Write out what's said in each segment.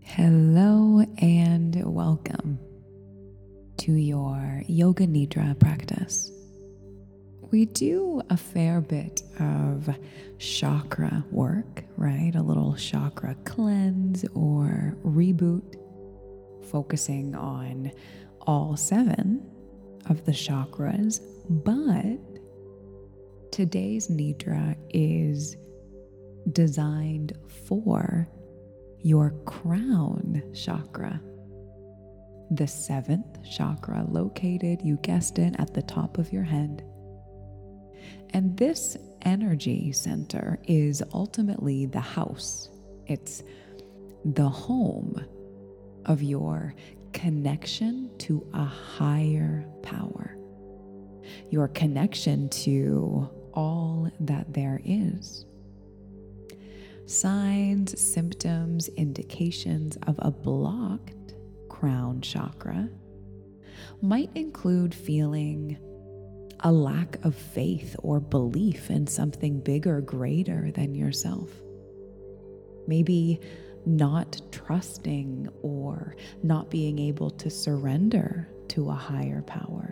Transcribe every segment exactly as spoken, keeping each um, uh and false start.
Hello and welcome to your Yoga Nidra practice. We do a fair bit of chakra work, right? A little chakra cleanse or reboot, focusing on all seven of the chakras. But today's Nidra is designed for your crown chakra, the seventh chakra located, you guessed it, at the top of your head. And this energy center is ultimately the house. It's the home of your connection to a higher power, your connection to all that there is. Signs, symptoms, indications of a blocked crown chakra might include feeling a lack of faith or belief in something bigger, greater than yourself. Maybe not trusting or not being able to surrender to a higher power.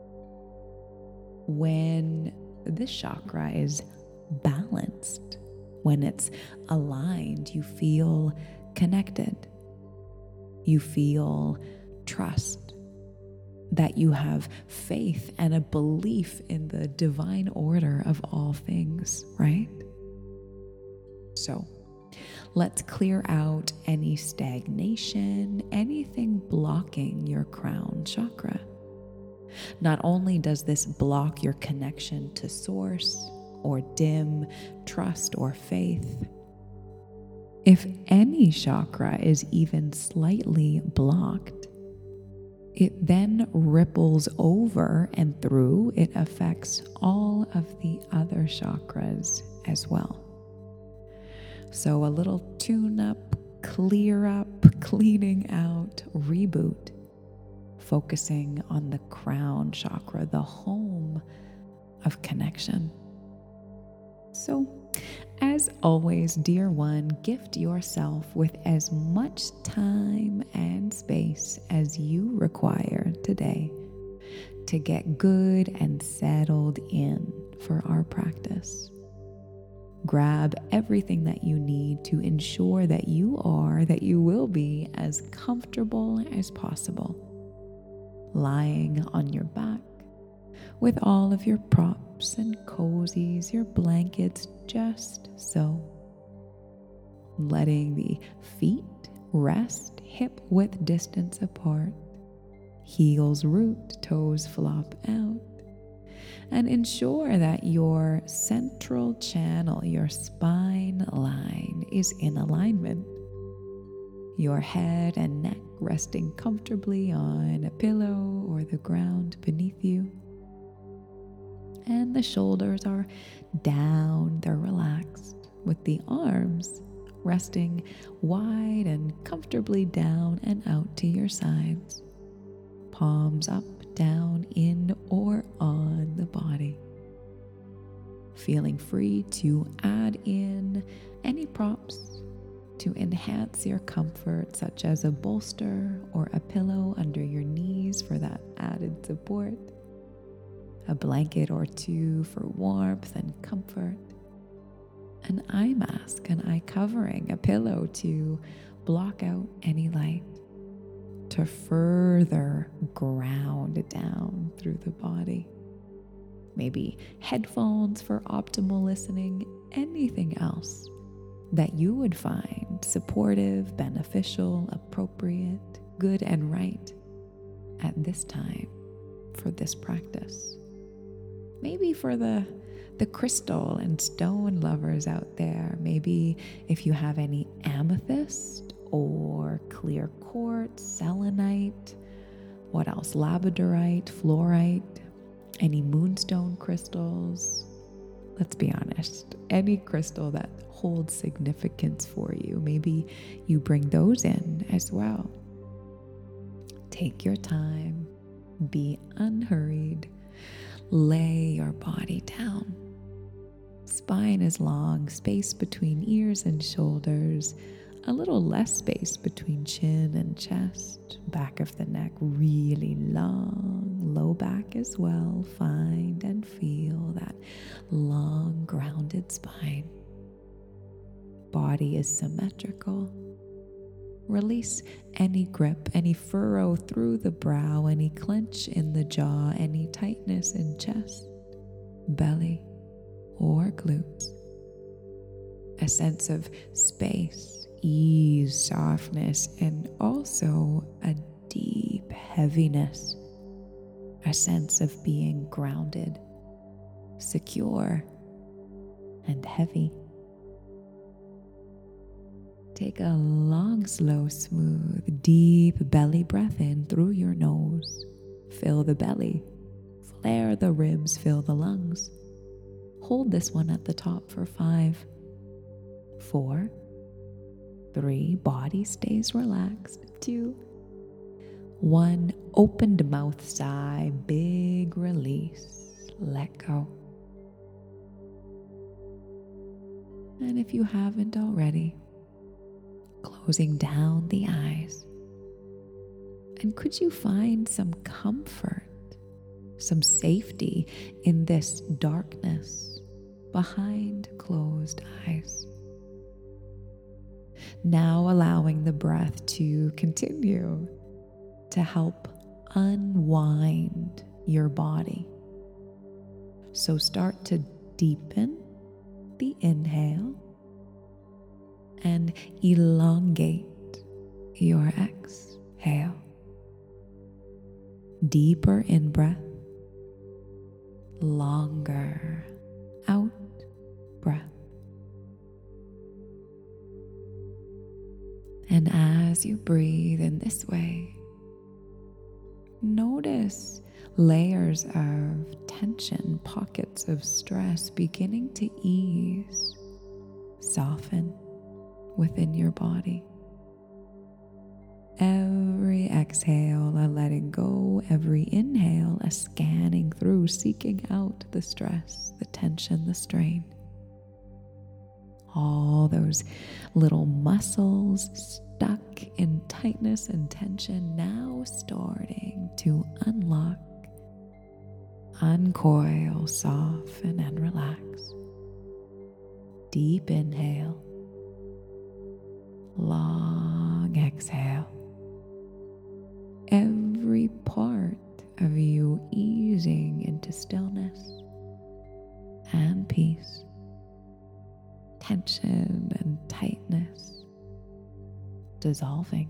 When this chakra is balanced, when it's aligned, you feel connected. You feel trust, that you have faith and a belief in the divine order of all things, right? So let's clear out any stagnation, anything blocking your crown chakra. Not only does this block your connection to source, or dim trust or faith. If any chakra is even slightly blocked, it then ripples over and through. It affects all of the other chakras as well. So a little tune-up, clear up, cleaning out, reboot, focusing on the crown chakra, the home of connection. So, as always, dear one, gift yourself with as much time and space as you require today to get good and settled in for our practice. Grab everything that you need to ensure that you are, that you will be as comfortable as possible, lying on your back with all of your props and cozies, your blankets, just so. Letting the feet rest hip width distance apart, heels root, toes flop out, and ensure that your central channel, your spine line, is in alignment. Your head and neck resting comfortably on a pillow or the ground beneath you. And the shoulders are down, they're relaxed, with the arms resting wide and comfortably down and out to your sides. Palms up, down, in, or on the body. Feeling free to add in any props to enhance your comfort, such as a bolster or a pillow under your knees for that added support. A blanket or two for warmth and comfort, an eye mask, an eye covering, a pillow to block out any light, to further ground down through the body. Maybe headphones for optimal listening, anything else that you would find supportive, beneficial, appropriate, good and right at this time for this practice. Maybe for the, the crystal and stone lovers out there, maybe if you have any amethyst or clear quartz, selenite, what else? Labradorite, fluorite, any moonstone crystals. Let's be honest, any crystal that holds significance for you, maybe you bring those in as well. Take your time, be unhurried. Lay your body down. Spine is long, space between ears and shoulders a little less space between chin and chest, back of the neck really long, low back as well. Find and feel that long, grounded spine. Body is symmetrical. Release any grip, any furrow through the brow, any clench in the jaw, any tightness in chest, belly, or glutes. A sense of space, ease, softness, and also a deep heaviness. A sense of being grounded, secure, and heavy. Take a long, slow, smooth, deep belly breath in through your nose. Fill the belly. Flare the ribs, fill the lungs. Hold this one at the top for five, four, three, body stays relaxed, two, one, opened mouth sigh, big release, let go. And if you haven't already, closing down the eyes. And could you find some comfort, some safety in this darkness behind closed eyes? Now allowing the breath to continue to help unwind your body. So start to deepen the inhale and elongate your exhale. Deeper in breath, longer out breath. And as you breathe in this way, notice layers of tension, pockets of stress beginning to ease, soften within your body. Every exhale, a letting go. Every inhale, a scanning through, seeking out the stress, the tension, the strain. All those little muscles stuck in tightness and tension now starting to unlock, uncoil, soften, and relax. Deep inhale. Long exhale. Every part of you easing into stillness and peace, tension and tightness dissolving.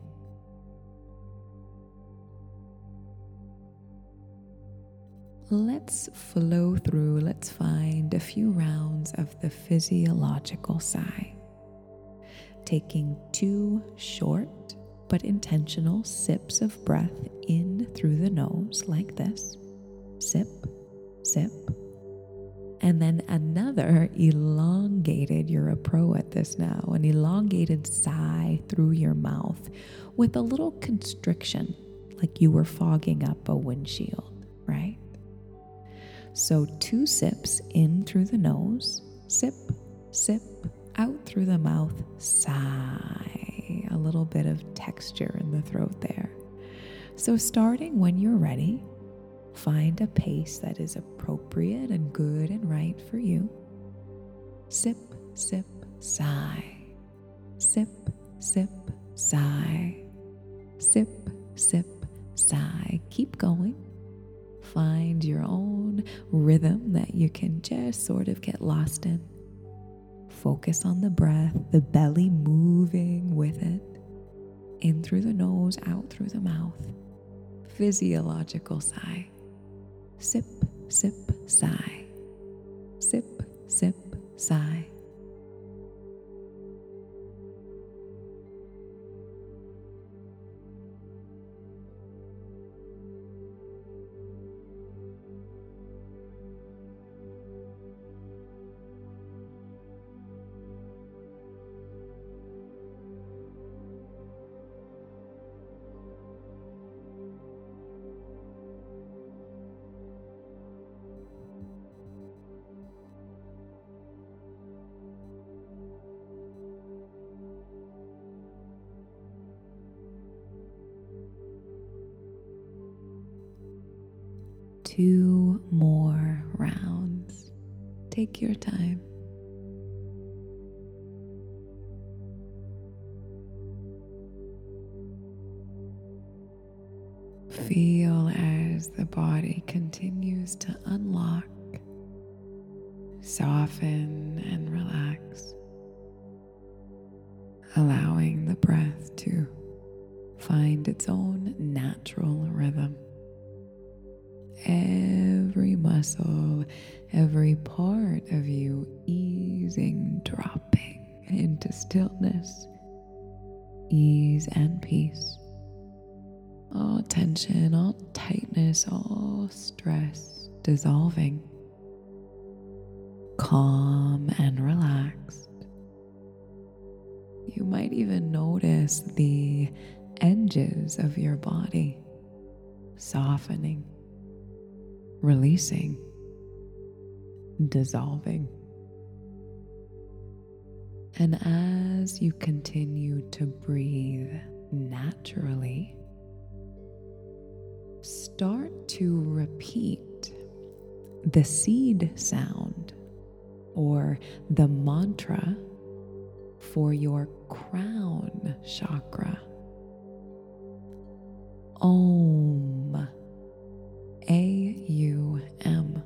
Let's flow through, let's find a few rounds of the physiological sigh. Taking two short but intentional sips of breath in through the nose like this. Sip, sip. And then another elongated, you're a pro at this now, an elongated sigh through your mouth with a little constriction, like you were fogging up a windshield, right? So two sips in through the nose, sip, sip, out through the mouth, sigh. A little bit of texture in the throat there. So starting when you're ready, find a pace that is appropriate and good and right for you. Sip, sip, sigh. Sip, sip, sigh. Sip, sip, sigh. Keep going. Find your own rhythm that you can just sort of get lost in. Focus on the breath, the belly moving with it. In through the nose, out through the mouth. Physiological sigh. Sip, sip, sigh. Sip, sip, sigh. Two more rounds. Take your time. Feel as the body continues to unlock, soften, and relax, allowing the breath to find its own natural rhythm. Every muscle, every part of you easing, dropping into stillness, ease, and peace. All tension, all tightness, all stress dissolving. Calm and relaxed. You might even notice the edges of your body softening, releasing, dissolving. And as you continue to breathe naturally, start to repeat the seed sound or the mantra for your crown chakra. Om. A U M.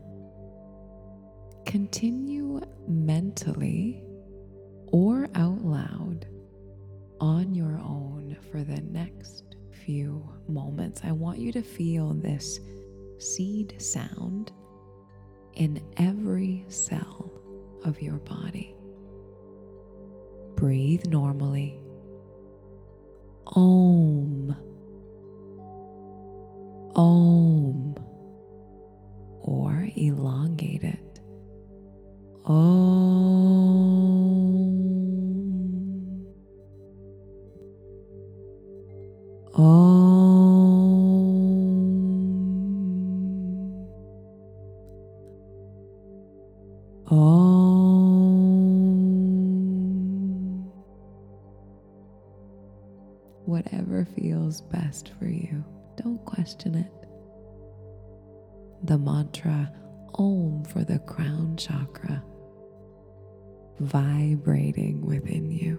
Continue mentally or out loud on your own for the next few moments. I want you to feel this seed sound in every cell of your body. Breathe normally. Om. Om. Or elongate it. Om. Om. Om. Whatever feels best for you, don't question it. The mantra Om for the crown chakra vibrating within you.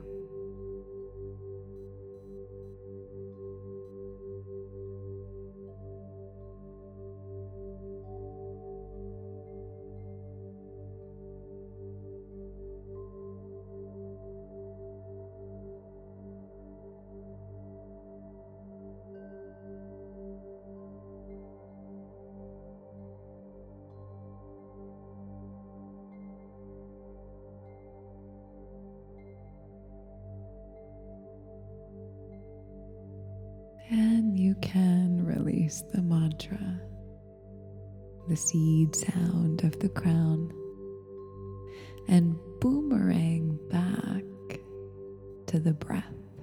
And you can release the mantra, the seed sound of the crown, and boomerang back to the breath.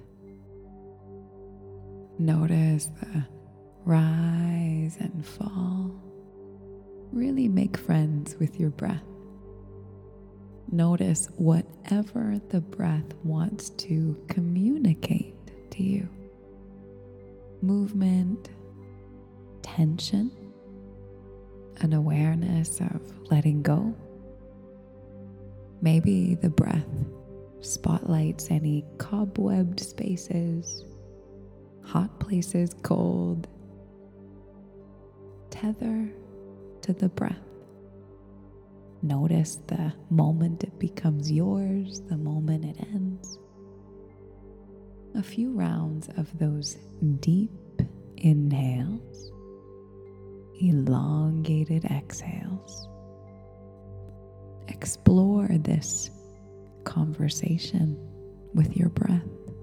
Notice the rise and fall. Really make friends with your breath. Notice whatever the breath wants to communicate to you. Movement, tension, an awareness of letting go. Maybe the breath spotlights any cobwebbed spaces, hot places, cold. Tether to the breath. Notice the moment it becomes yours, the moment it ends. A few rounds of those deep inhales, elongated exhales. Explore this conversation with your breath.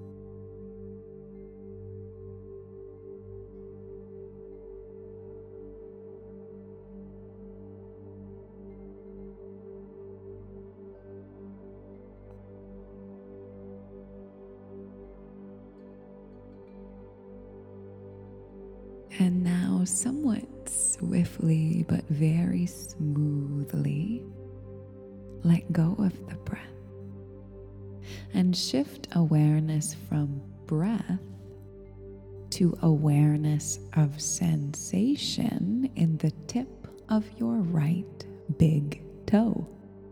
And now, somewhat swiftly but very smoothly, let go of the breath and shift awareness from breath to awareness of sensation in the tip of your right big toe.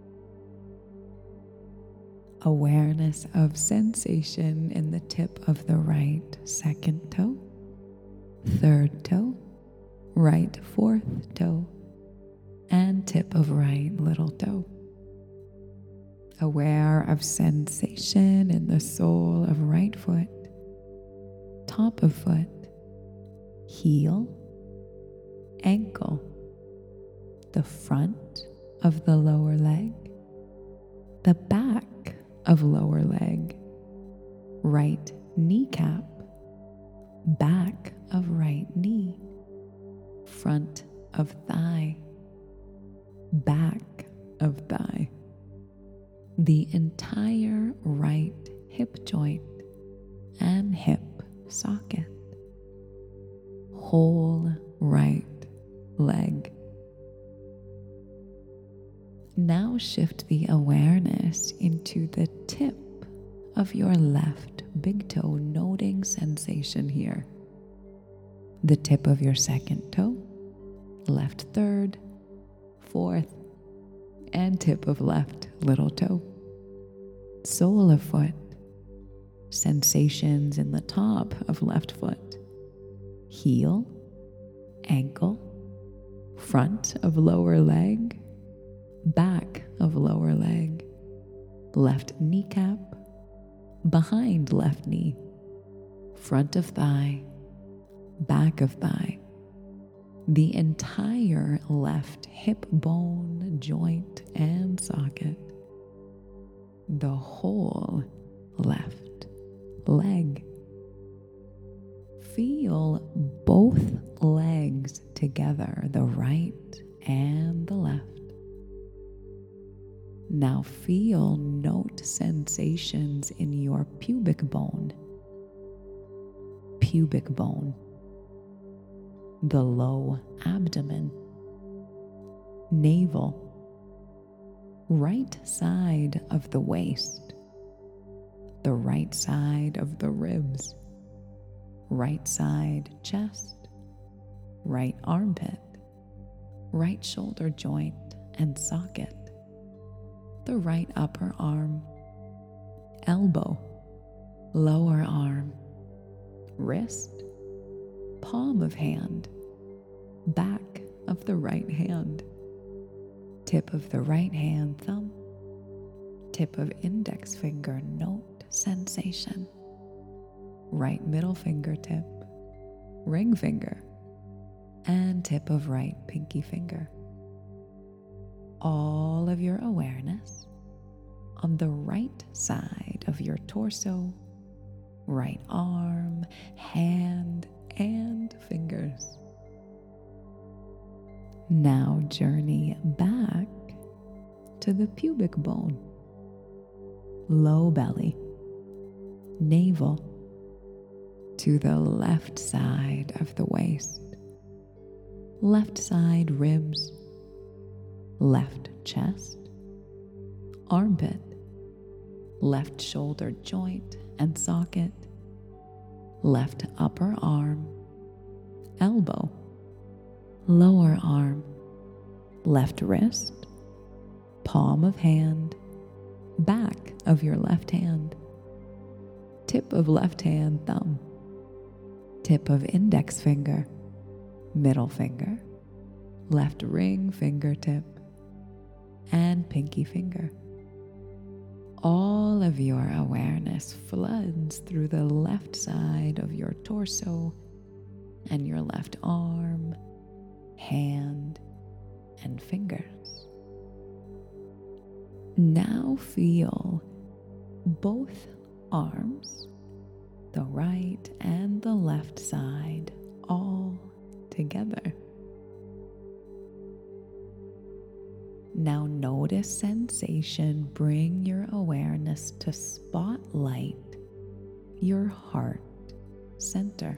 Awareness of sensation in the tip of the right second toe, third toe, right fourth toe, and tip of right little toe. Aware of sensation in the sole of right foot, top of foot, heel, ankle, the front of the lower leg, the back of lower leg, right kneecap, back of right knee, front of thigh, back of thigh, the entire right hip joint and hip socket, whole right leg. Now shift the awareness into the tip of your left big toe, noting sensation here. The tip of your second toe, left third, fourth, and tip of left little toe. Sole of foot, sensations in the top of left foot, heel, ankle, front of lower leg, back of lower leg, left kneecap, behind left knee, front of thigh, back of thigh, the entire left hip bone, joint, and socket, the whole left leg. Feel both legs together, the right and the left. Now feel, note sensations in your pubic bone, pubic bone, the low abdomen, navel, right side of the waist, the right side of the ribs, right side chest, right armpit, right shoulder joint and socket, the right upper arm, elbow, lower arm, wrist, palm of hand, back of the right hand, tip of the right hand thumb, tip of index finger, note sensation, right middle fingertip, ring finger, and tip of right pinky finger. All of your awareness on the right side of your torso, right arm, hand, and fingers. Now journey back to the pubic bone, low belly, navel, to the left side of the waist, left side ribs, left chest, armpit, left shoulder joint and socket, left upper arm, elbow, lower arm, left wrist, palm of hand, back of your left hand, tip of left hand thumb, tip of index finger, middle finger, left ring fingertip, and pinky finger. All of your awareness floods through the left side of your torso and your left arm, hand, and fingers. Now feel both arms, the right and the left side, all together. Now notice sensation, bring your awareness to spotlight your heart center.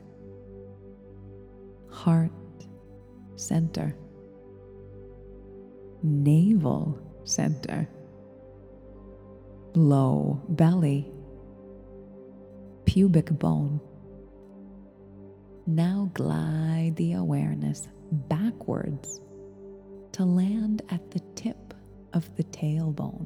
Heart center. Navel center. Low belly. Pubic bone. Now glide the awareness backwards to land at the tip of the tailbone,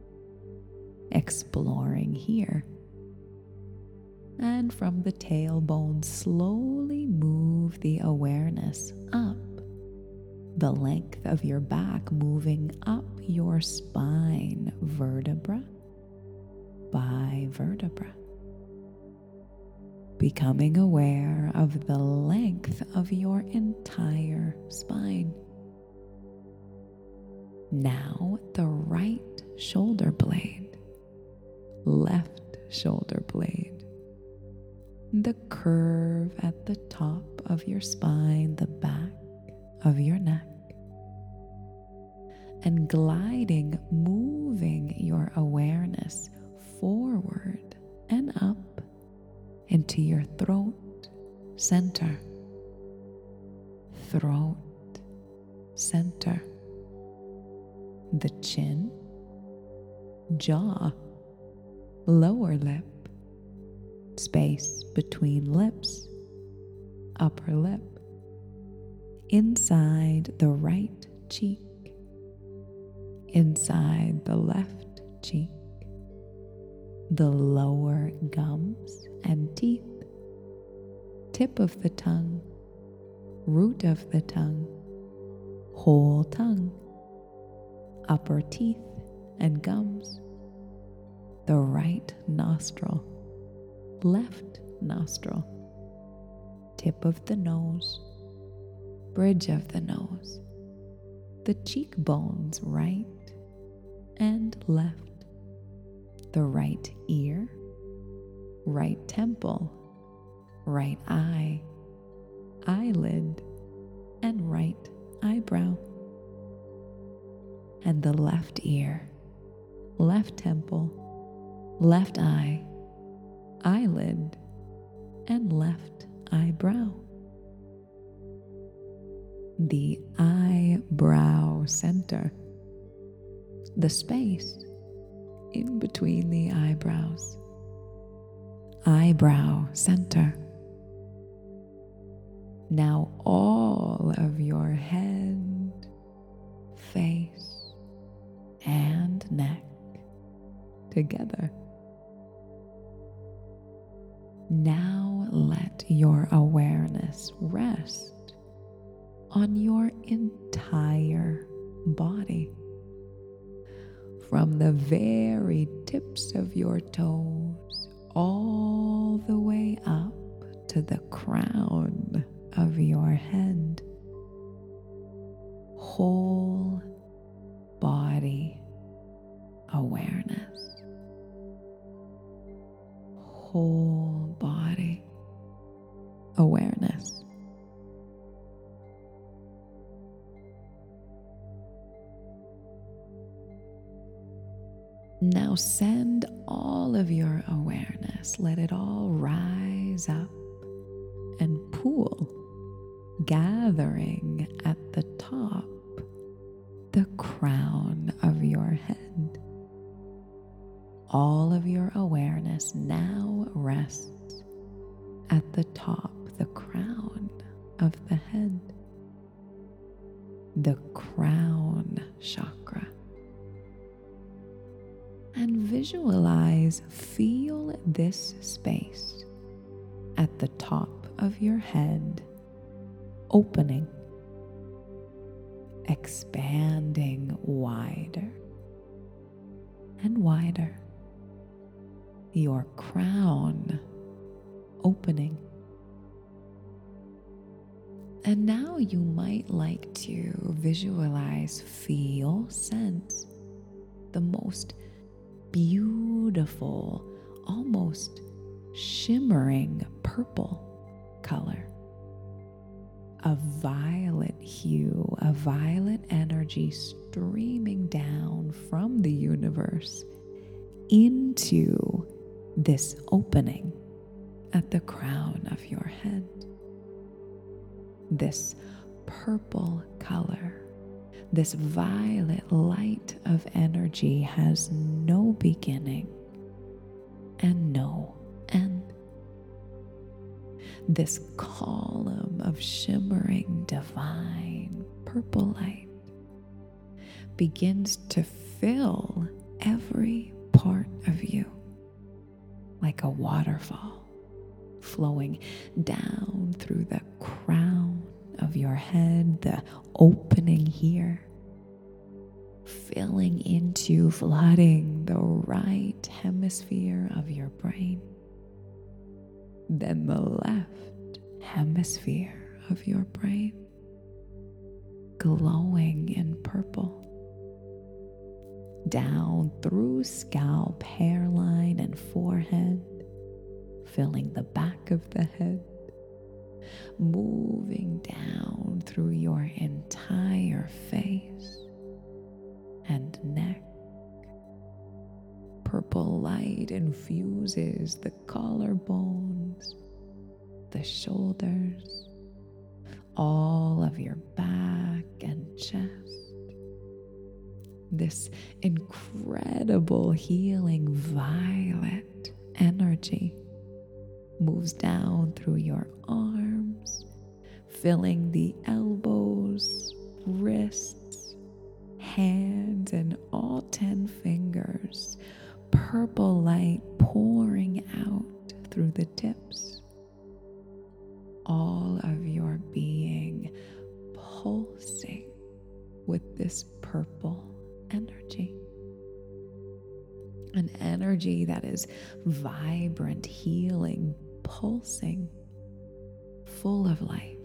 exploring here. And from the tailbone, slowly move the awareness up the length of your back, moving up your spine, vertebra by vertebra, becoming aware of the length of your entire spine. Now the right shoulder blade, left shoulder blade, the curve at the top of your spine, the back of your neck, and gliding, moving your awareness forward and up into your throat center, throat center, the chin, jaw, lower lip, space between lips, upper lip, inside the right cheek, inside the left cheek, the lower gums and teeth, tip of the tongue, root of the tongue, whole tongue, upper teeth and gums, the right nostril, left nostril, tip of the nose, bridge of the nose, the cheekbones right and left, the right ear, right temple, right eye, eyelid, and right eyebrow, and the left ear, left temple, left eye, eyelid, and left eyebrow. The eyebrow center, the space in between the eyebrows, eyebrow center. Now all of your head, face, and neck together. Now let your awareness rest on your entire body, from the very tips of your toes all the way up to the crown of your head. Whole body awareness. Whole body awareness. Now send all of your awareness, let it all rise up and pool, gathering at the top, the crown of your head. All of your awareness now rests at the top, the crown of the head, the crown chakra. And visualize, feel this space at the top of your head opening, expanding wider and wider. Your crown opening. And now you might like to visualize, feel, sense the most beautiful, almost shimmering purple color. A violet hue, a violet energy streaming down from the universe into this opening at the crown of your head. This purple color, this violet light of energy has no beginning and no end. This column of shimmering divine purple light begins to fill every part of you like a waterfall, flowing down through the crown of your head, the opening here, filling into, flooding the right hemisphere of your brain, then the left hemisphere of your brain, glowing in purple, down through scalp, hairline, and forehead, filling the back of the head, moving down through your entire face and neck. Purple light infuses the collarbones, the shoulders, all of your back and chest. This incredible healing violet energy moves down through your arms, filling the elbows, wrists, hands, and all ten fingers. Purple light pouring out through the tips. All of your being pulsing with this purple energy. An energy that is vibrant, healing, pulsing, full of life.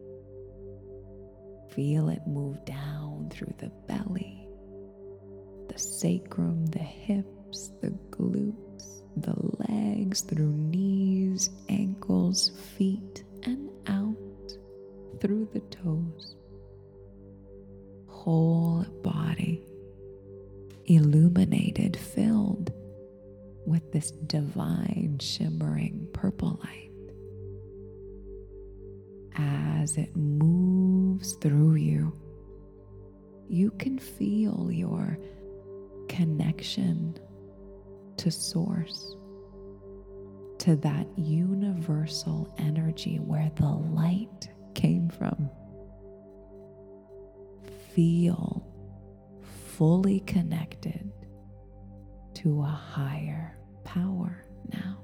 Feel it move down through the belly, the sacrum, the hips, the glutes, the legs, through knees, ankles, feet, and out through the toes. Whole body illuminated, filled with this divine shimmering purple light. As it moves through you, you can feel your connection to Source, to that universal energy where the light came from. Feel fully connected to a higher power now.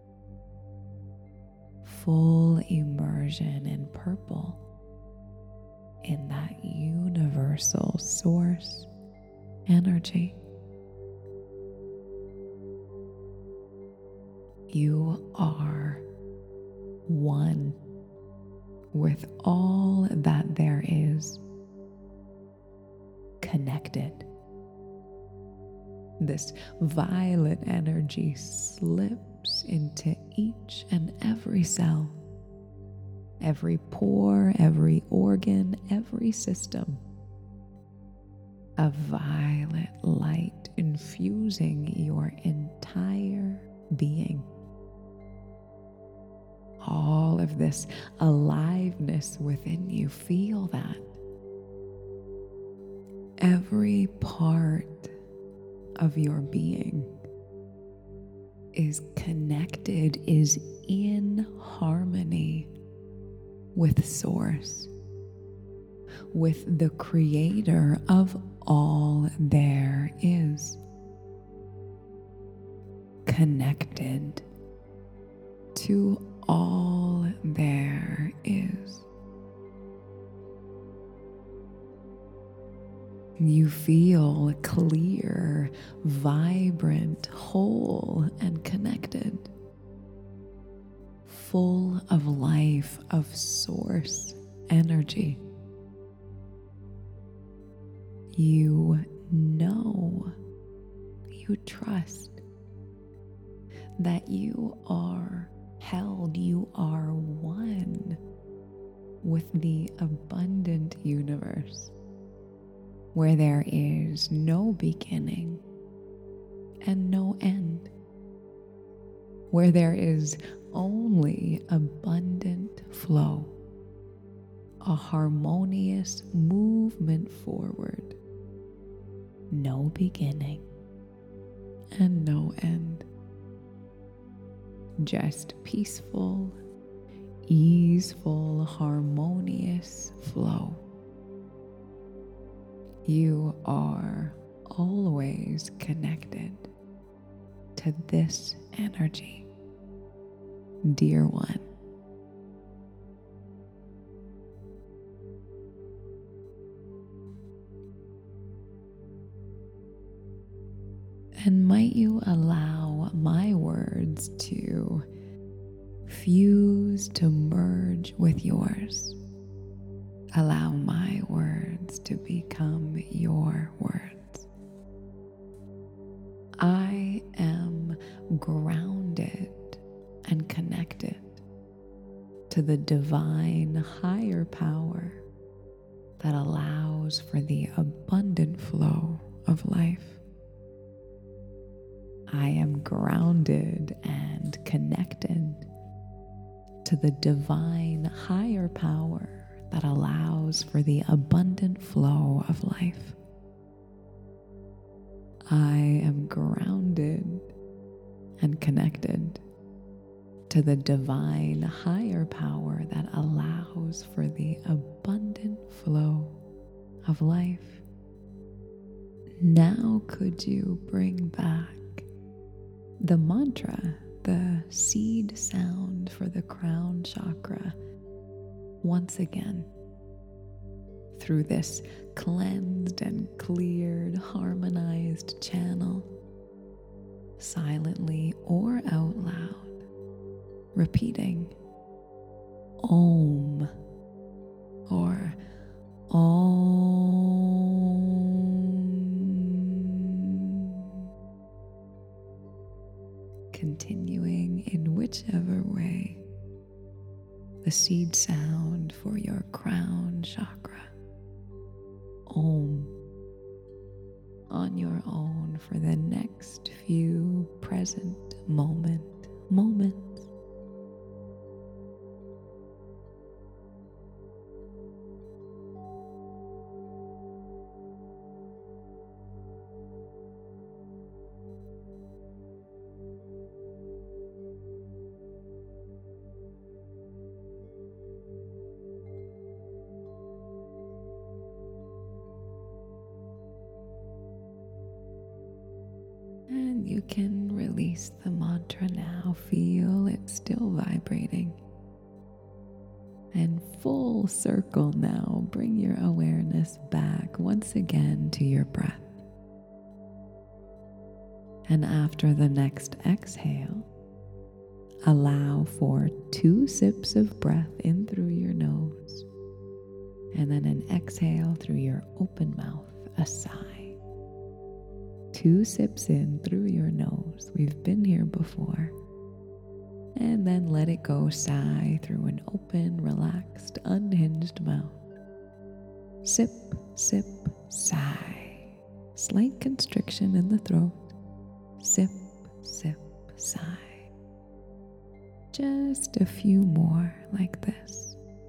Full immersion in purple, in that universal source energy. You are one with all that there is, connected. This violet energy slips into each and every cell, every pore, every organ, every system. A violet light infusing your entire being. All of this aliveness within you, feel that. Every part of your being is connected, is in harmony with Source, with the creator of all there is. Connected to all there is. You feel clear, vibrant, whole, and connected, full of life, of Source energy. You know, you trust that you are held, you are one with the abundant universe, where there is no beginning and no end, where there is only abundant flow, a harmonious movement forward, no beginning and no end, just peaceful, easeful, harmonious flow. You are always connected to this energy, dear one. And might you allow my words to fuse, to merge with yours. Allow my words to become your words. I am grounded and connected to the divine higher power that allows for the abundant flow of life. I am grounded and connected to the divine higher power that allows for the abundant flow of life. I am grounded and connected to the divine higher power that allows for the abundant flow of life. Now could you bring back the mantra, the seed sound for the crown chakra once again through this cleansed and cleared, harmonized channel, silently or out loud, repeating Om or Om. Continuing in whichever way the seed sound for your crown chakra. Om on your own for the next few present moment moments. And you can release the mantra now. Feel it still vibrating. And full circle now. Bring your awareness back once again to your breath. And after the next exhale, allow for two sips of breath in through your nose. And then an exhale through your open mouth, a sigh. Two sips in through your nose. We've been here before. And then let it go, sigh through an open, relaxed, unhinged mouth. Sip, sip, sigh. Slight constriction in the throat. Sip, sip, sigh. Just a few more like this.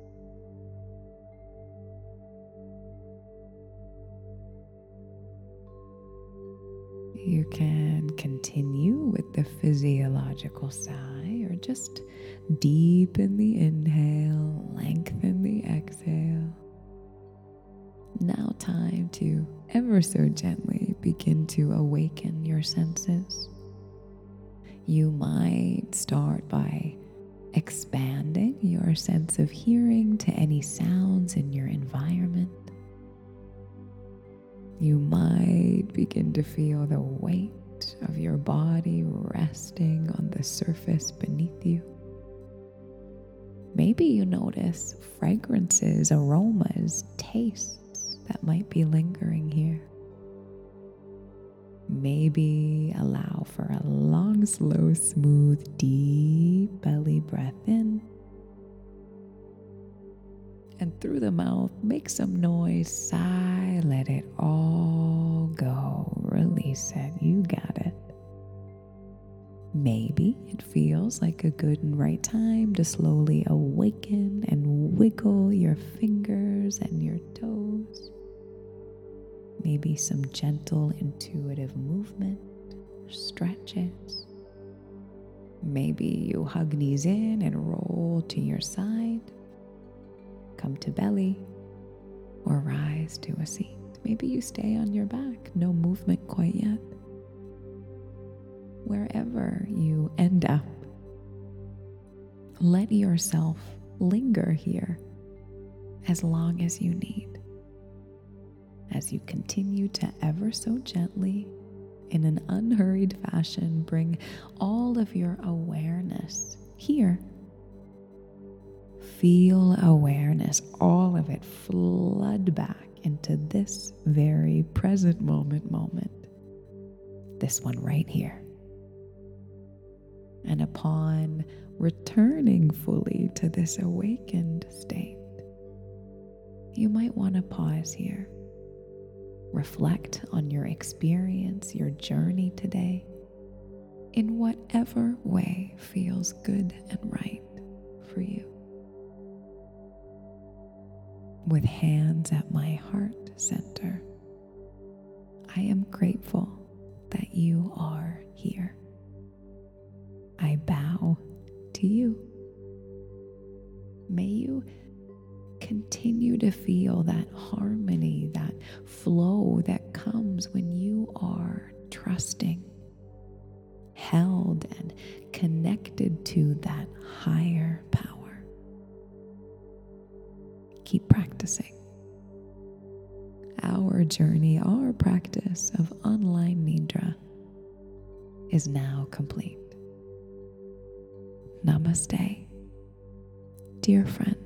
You can continue with the physiological sigh or just deepen the inhale, lengthen the exhale. Now time to ever so gently begin to awaken your senses. You might start by expanding your sense of hearing to any sounds in your environment. You might begin to feel the weight of your body resting on the surface beneath you. Maybe you notice fragrances, aromas, tastes that might be lingering here. Maybe allow for a long, slow, smooth, deep belly breath in. And through the mouth, make some noise, sigh, let it all go, release it, you got it. Maybe it feels like a good and right time to slowly awaken and wiggle your fingers and your toes. Maybe some gentle, intuitive movement, stretches. Maybe you hug knees in and roll to your side. Come to belly or rise to a seat. Maybe you stay on your back, no movement quite yet. Wherever you end up, let yourself linger here as long as you need, as you continue to ever so gently, in an unhurried fashion, bring all of your awareness here. Feel awareness, all of it flood back into this very present moment moment, this one right here. And upon returning fully to this awakened state, you might want to pause here. Reflect on your experience, your journey today, in whatever way feels good and right for you. With hands at my heart center, I am grateful that you are here. I bow to you. May you continue to feel that harmony, that flow that comes when you are trusting, held, and connected to that higher power. Keep practicing. Our journey, our practice of online Nidra is now complete. Namaste, dear friend.